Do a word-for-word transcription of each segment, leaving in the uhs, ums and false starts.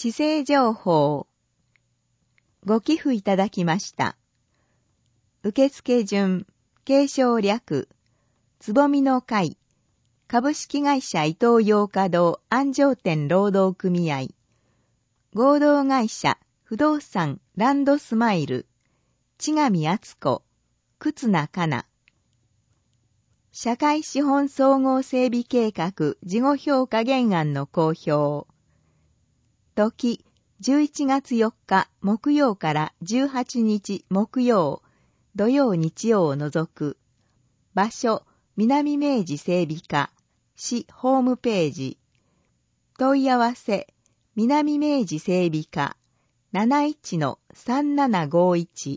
市政情報。ご寄付いただきました。受付順、継承略、つぼみの会、株式会社伊東洋華堂安城店労働組合、合同会社不動産ランドスマイル、千上敦子、忽那かな。社会資本総合整備計画事後評価原案の公表。時、じゅういちがつよっか木曜からじゅうはちにち木曜、土曜日曜を除く。場所、南明治整備課、市ホームページ。問い合わせ、南明治整備課、なないちのさんななごいち。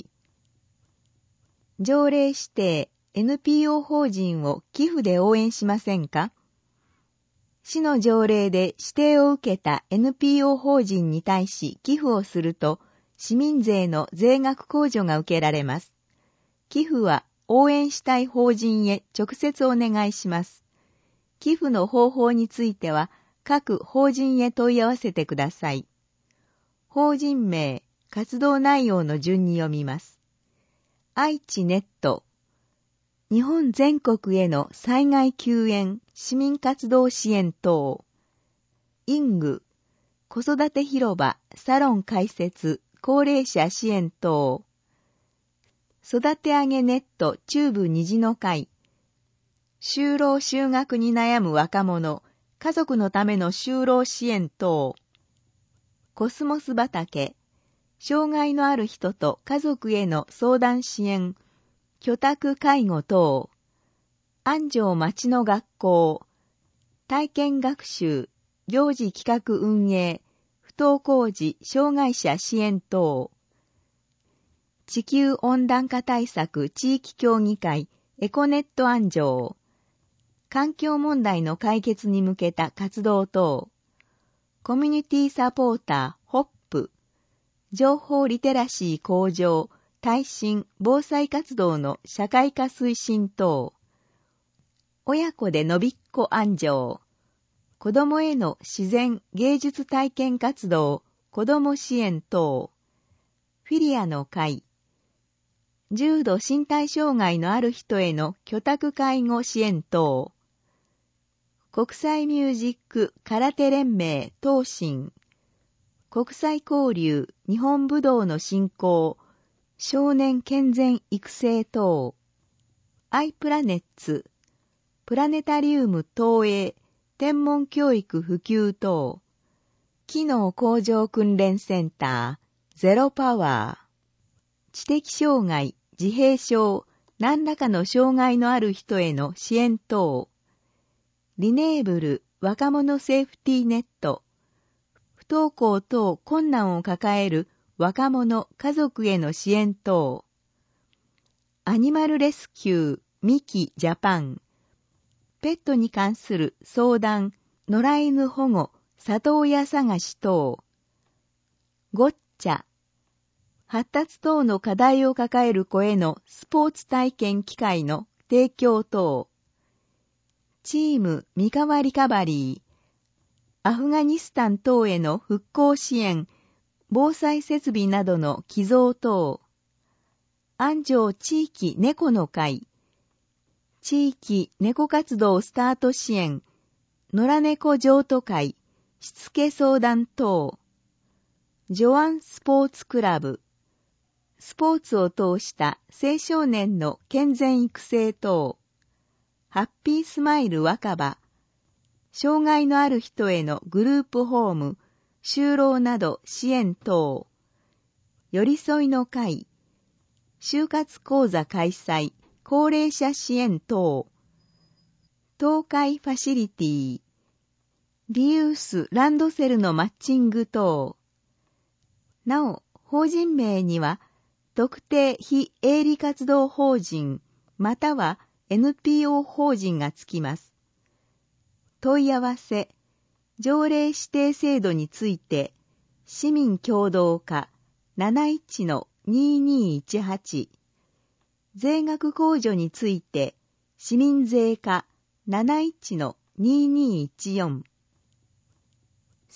条例指定 エヌピーオー 法人を寄付で応援しませんか？市の条例で指定を受けた エヌピーオー 法人に対し寄付をすると、市民税の税額控除が受けられます。寄付は応援したい法人へ直接お願いします。寄付の方法については、各法人へ問い合わせてください。法人名、活動内容の順に読みます。愛知ネット、日本全国への災害救援、市民活動支援等。イング、子育て広場、サロン開設、高齢者支援等。育て上げネット中部虹の会。就労就学に悩む若者、家族のための就労支援等。コスモス畑、障害のある人と家族への相談支援、居宅介護等。安城町の学校、体験学習、行事企画運営、不登校児障害者支援等。地球温暖化対策地域協議会、エコネット安城。環境問題の解決に向けた活動等。コミュニティサポーター、ホップ。情報リテラシー向上、耐震、防災活動の社会化推進等。親子でのびっこ安城。子供への自然、芸術体験活動、子供支援等。フィリアの会。重度身体障害のある人への居宅介護支援等。国際ミュージック空手連盟東進。国際交流日本武道の振興、少年健全育成等。アイプラネッツ、プラネタリウム投影、天文教育普及等。機能向上訓練センター、ゼロパワー。知的障害、自閉症、何らかの障害のある人への支援等。リネーブル、若者セーフティーネット。不登校等困難を抱える若者家族への支援等。アニマルレスキュー、ミキジャパン。ペットに関する相談、野良犬保護、里親探し等。ゴッチャ。発達等の課題を抱える子へのスポーツ体験機会の提供等。チーム三河リカバリー。アフガニスタン等への復興支援、防災設備などの寄贈等。安城地域猫の会。地域猫活動スタート支援、野良猫譲渡会、しつけ相談等。ジョアンスポーツクラブ。スポーツを通した青少年の健全育成等。ハッピースマイル若葉。障害のある人へのグループホーム、就労など支援等。寄り添いの会。就活講座開催、高齢者支援等。東海ファシリティ。リユースランドセルのマッチング等。なお、法人名には、特定非営利活動法人、または エヌピーオー 法人がつきます。問い合わせ、条例指定制度について、市民協働課 なないちのににいちはち、税額控除について、市民税課 なないちのににいちよん、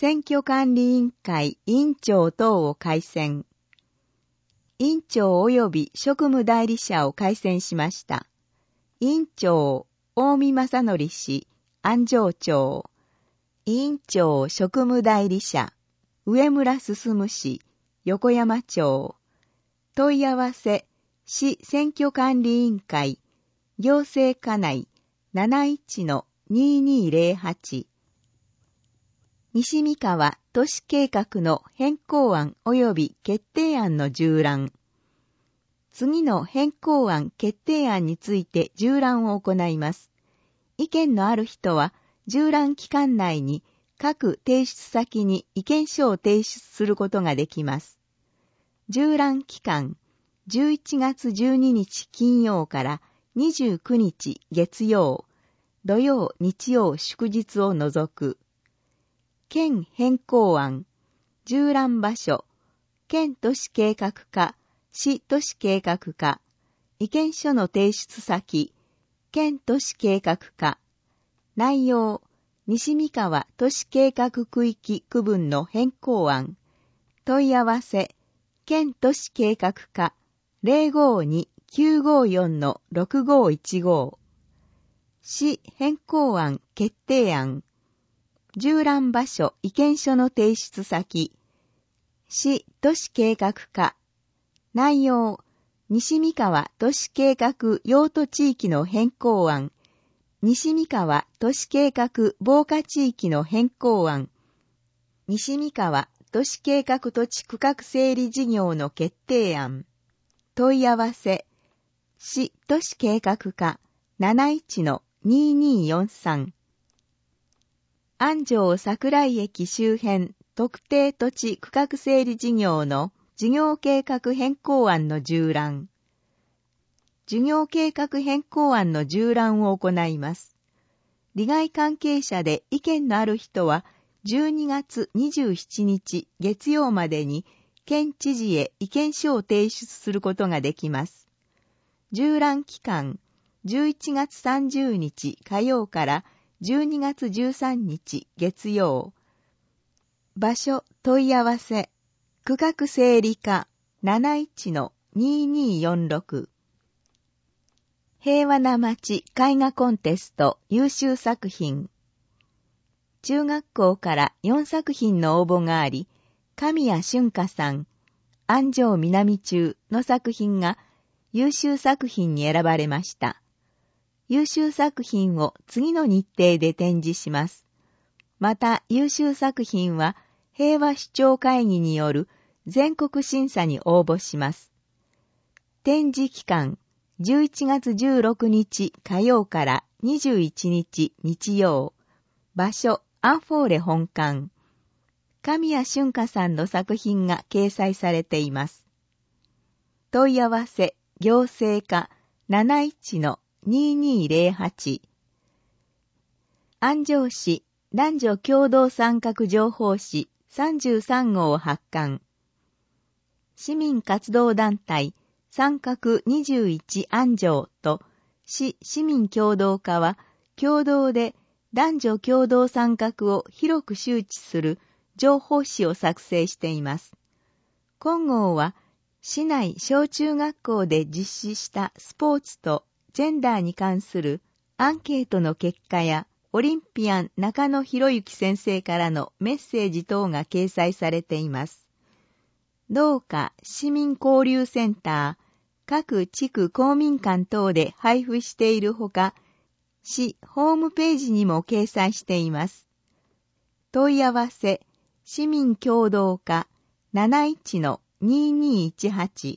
選挙管理委員会委員長等を改選。委員長及び職務代理者を改選しました。委員長、大見正則氏、安城町。委員長職務代理者、上村進氏、横山町。問い合わせ、市選挙管理委員会、行政課内 なないちのににーぜろはち。西三河都市計画の変更案及び決定案の従覧。次の変更案決定案について従覧を行います。意見のある人は、従覧期間内に各提出先に意見書を提出することができます。従覧期間、じゅういちがつじゅうににち金曜からにじゅうくにち月曜、土曜、日曜、祝日を除く。県変更案、従覧場所、県都市計画課、市都市計画課、意見書の提出先、県都市計画課、内容、西三河都市計画区域区分の変更案、問い合わせ、県都市計画課 ゼロごにきゅうごよんのろくごいちご、市変更案決定案、従覧場所意見書の提出先、市都市計画課、内容、西三河都市計画用途地域の変更案、西三河都市計画防火地域の変更案、西三河都市計画土地区画整理事業の決定案、問い合わせ、市都市計画課 なないちのににーよんさん。安城桜井駅周辺特定土地区画整理事業の事業計画変更案の従覧。事業計画変更案の従覧を行います。利害関係者で意見のある人はじゅうにがつにじゅうしちにち月曜までに県知事へ意見書を提出することができます。従覧期間、じゅういちがつさんじゅうにち火曜からじゅうにがつじゅうさんにち月曜。場所問い合わせ、区画整理課 なないちのににーよんろく。平和な街絵画コンテスト優秀作品。中学校からよんさく品の応募があり、神谷俊香さん、安城南中の作品が優秀作品に選ばれました。優秀作品を次の日程で展示します。また優秀作品は平和首長会議による全国審査に応募します。展示期間、じゅういちがつじゅうろくにち火曜からにじゅういちにち日曜。場所、アンフォーレ本館。神谷俊香さんの作品が掲載されています。問い合わせ、行政課 なないちのににーぜろはち。安城市男女共同参画情報誌さんじゅうさんごう発刊。市民活動団体参画にじゅういち安城と市市民協同課は共同で男女共同参画を広く周知する情報誌を作成しています。今号は市内小中学校で実施したスポーツとジェンダーに関するアンケートの結果やオリンピアン中野博之先生からのメッセージ等が掲載されています。どうか市民交流センター、各地区公民館等で配布しているほか、市ホームページにも掲載しています。問い合わせ、市民協同課 なないちのににーいちはち。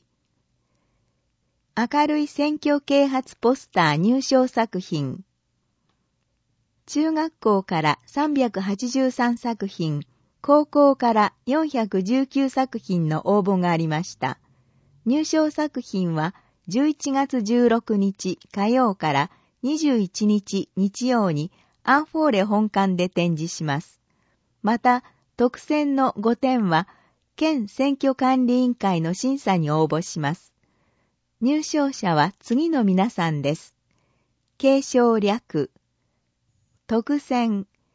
明るい選挙啓発ポスター入賞作品。中学校からさんびゃくはちじゅうさんさく品、高校からよんひゃくじゅうきゅうさく品の応募がありました。入賞作品はじゅういちがつじゅうろくにち火曜からにじゅういちにち日曜にアンフォーレ本館で展示します。また、特選のごてんは県選挙管理委員会の審査に応募します。入賞者は次の皆さんです。継承略、特選、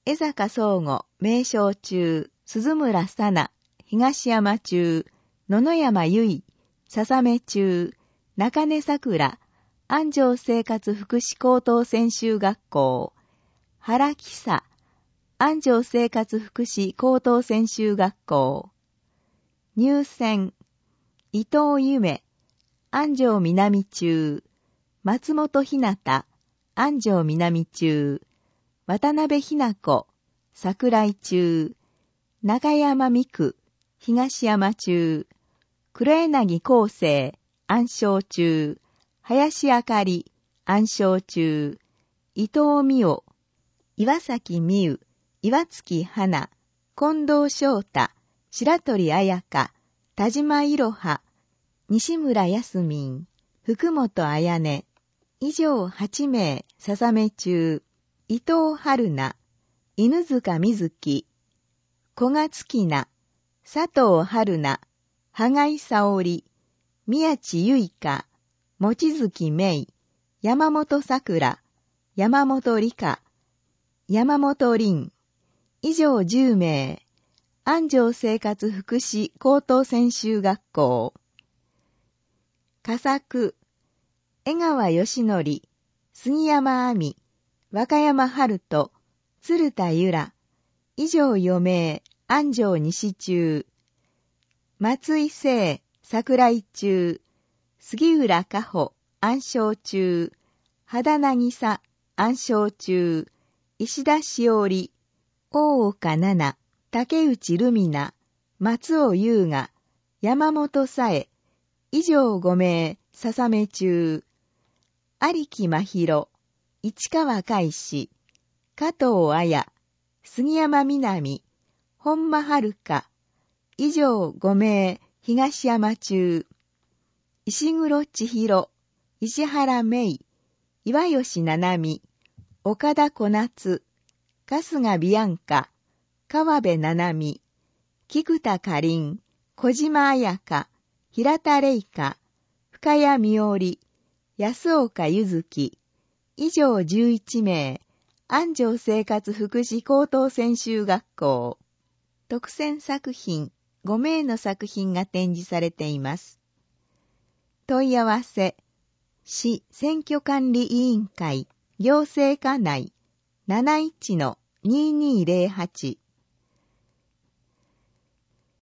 江坂相互、名称中、鈴村さな、東山中、野々山由衣、笹目中、中根桜、安城生活福祉高等専修学校、原木佐、安城生活福祉高等専修学校、入選、伊藤夢、安城南中、松本ひなた、安城南中、渡辺ひな子、桜井中、中山美久、東山中、黒柳厚生、安昌中、林あかり、安昌中、伊藤美代、岩崎美優、岩月花、近藤翔太、白鳥彩香、田島いろは、西村康民、福本彩音、以上はち名、笹目中、伊藤春菜、犬塚瑞希、小賀月菜、佐藤春菜、羽井沙織、宮地結香、望月芽衣、山本桜、山本理香、山本凛、以上じゅう名、安城生活福祉高等専修学校。佳作、江川義則、杉山亜美、和歌山春人、鶴田由良、以上よ名、安城西中、松井聖、桜井中、杉浦加穂、安昌中、肌渚、安昌中、石田しおり、大岡奈々、竹内ルミナ、松尾優雅、山本さえ、以上ご名、笹目中、有木真弘、市川海士、加藤彩、杉山みなみ、本間遥香、以上ご名、東山中、石黒千尋、石原芽衣、岩吉七海、岡田小夏、春日ビアンカ、川辺七海、菊田かりん、小島彩香、平田玲香、深谷美織、安岡ゆずき、以上じゅういち名、安城生活福祉高等専修学校。特選作品、ご名の作品が展示されています。問い合わせ、市選挙管理委員会行政課内 なないちのにーにーぜろはち